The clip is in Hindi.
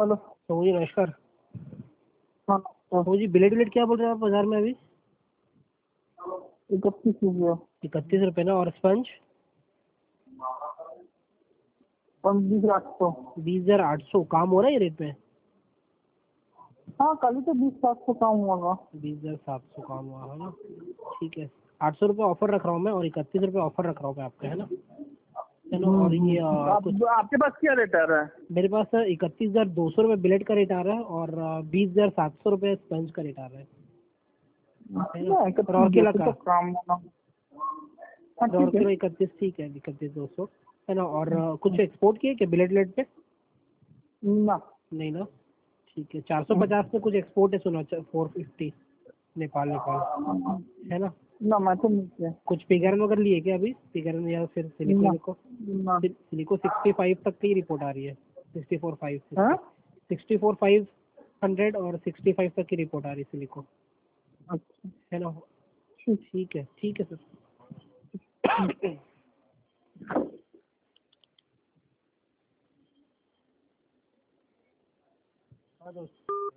हेलो तो जी नमस्कार। हाँ तो जी ब्लेड क्या बोल रहे हैं आप बाजार में अभी? 31 रुपये 31 रुपये ना। और स्पंज 20,800। 20,800 काम हो रहा है ये रेट पे? हाँ कल ही तो 20,700 काम हुआ था। 20,700 काम हुआ है ना। ठीक है, 800 रुपये ऑफर रख रहा हूँ मैं और 31 रुपये ऑफर रख रहा हूँ मैं आपका, है ना? चलो। और ये कुछ आपके पास क्या रेट आ रहा है? मेरे पास 31,200 रुपये ब्लेड का रेट आ रहा है और 20,700 रुपये स्पंज का रेट आ रहा है ना? और केला का तो काम होना। हाँ और ठीक है। किलो 31, ठीक है 31,200 है ना। और कुछ एक्सपोर्ट किए क्या ब्लेड पे? ना नहीं ना। ठीक है, 450 में कुछ एक्सपोर्ट है सुना, 450 नेपाल है ना? ना मैं तो नहीं किया। कुछ पिगरन वगैरह लिए क्या अभी? पिगरन या फिर सिलिको? ना 65 तक की रिपोर्ट आ रही है। 64,500 हाँ 64,500 और 65 तक की रिपोर्ट आ रही है सिलिको, अच्छा है ना? ठीक है सर। हाँ दोस्त।